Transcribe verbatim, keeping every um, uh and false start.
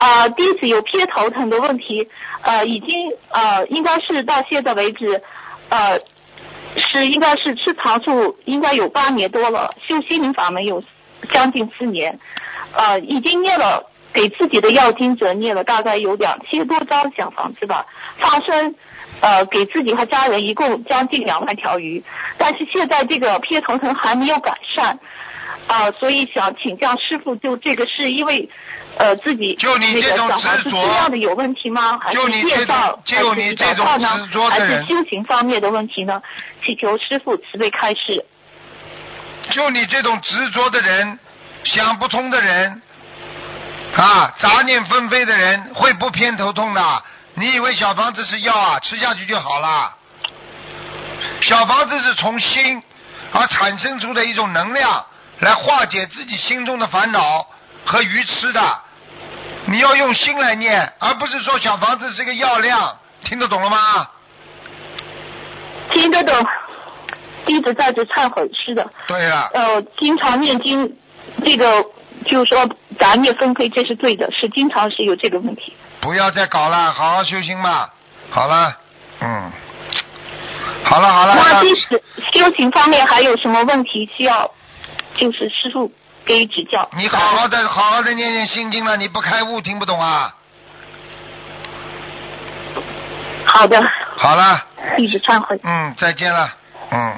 呃，弟子有偏头疼的问题，呃，已经呃，应该是到现在为止，呃，是应该是吃长素应该有八年多了，修心灵法门有将近四年，呃，已经念了给自己的要经者念了大概有两千多张小房子吧，放生。呃，给自己和家人一共将近两万条鱼，但是现在这个偏头疼还没有改善，啊、呃，所以想请教师傅，就这个是因为呃自己就你这种执着质量的有问题吗？还是业障？ 就你这种执着的人， 还是修行方面的问题呢？祈求师傅慈悲开示。 就你这种执着的人，想不通的人，啊，杂念纷飞的人，会不偏头痛的。你以为小房子是药啊？吃下去就好了。小房子是从心而产生出的一种能量，来化解自己心中的烦恼和愚痴的。你要用心来念，而不是说小房子是个药量。听得懂了吗？ 听得懂，一直在这忏悔，是的。 对了。 呃，经常念经，这个就是说杂念纷飞，这是对的，是经常是有这个问题。 不要再搞了，好好修心吧。好了，嗯，好了好了。 那即使修行方面还有什么问题需要，就是师父给予指教。 你好好的好好的念念心经了，你不开悟听不懂啊？ 好的。 好了。 一直忏悔。 嗯，再见了。